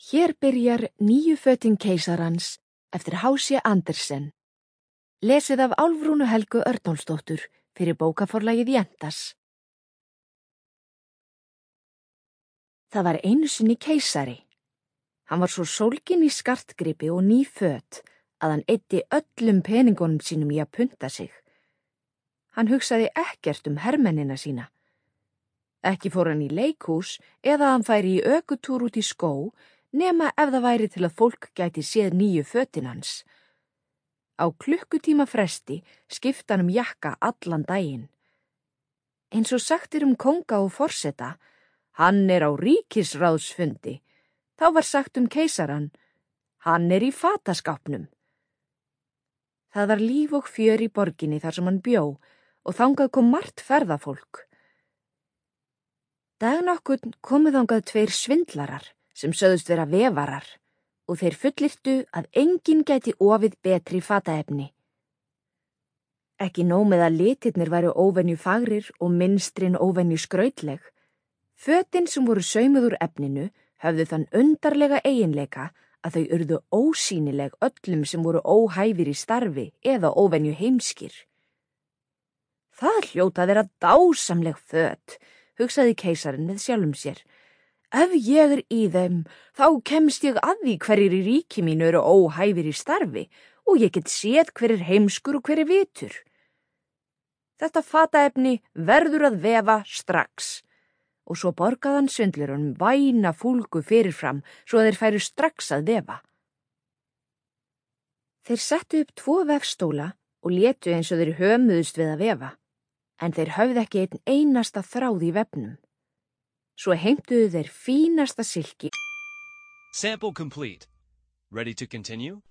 Hér byrjar Nýju fötin keisarans eftir H.C. Andersen. Lesið af Álfrúnu Helgu Örnólfsdóttur fyrir bókaforlagið Jentas. Það var einu sinni keisari. Hann var svo sólginn í skartgripi og ný föt að hann eyddi öllum peningunum sínum í að punta sig. Hann hugsaði ekkert hermennina sína. Ekki fór hann í leikhús eða hann færi í ökutúr út í skóg nema ef það væri til að fólk gæti séð nýju fötin hans. Á klukkutíma fresti skipti hann jakka allan daginn. Eins og sagt kónga og forseta, hann á ríkisráðsfundi. Þá var sagt keisaran, hann í fataskápnum. Það var líf og fjör í borginni þar sem hann bjó og þangað kom margt ferðafólk. Dag nokkurn komu þangað 2 svindlarar sem sögðust vera vefarar og þeir fullyrtu að enginn gæti ofið betri fataefni. Ekki nóg með að litirnir væru óvenju fagrir og mynstrin óvenju skrautleg. Fötin sem voru saumuð úr efninu höfðu þann undarlega eiginleika að þau urðu ósýnileg öllum sem voru óhæfir í starfi eða óvenju heimskir. Það hljóta að vera dásamleg föt, hugsaði keisarinn með sjálfum sér. Ef ég í þeim, þá kemst ég að því hverjir í ríki mínu eru óhæfir í starfi og ég get séð hver heimskur og hver vitur. Þetta fataefni verður að vefa strax. Og svo borgaði hann svindlurunum væna fúlgu fyrirfram svo að þeir færu strax að vefa. Þeir settu upp 2 vefstóla og létu eins og þeir hömuðust við að vefa, en þeir höfðu ekki einn einasta þráð í vefnum. Svo heimtuðu þeir fínasta silki. Sample complete. Ready to continue?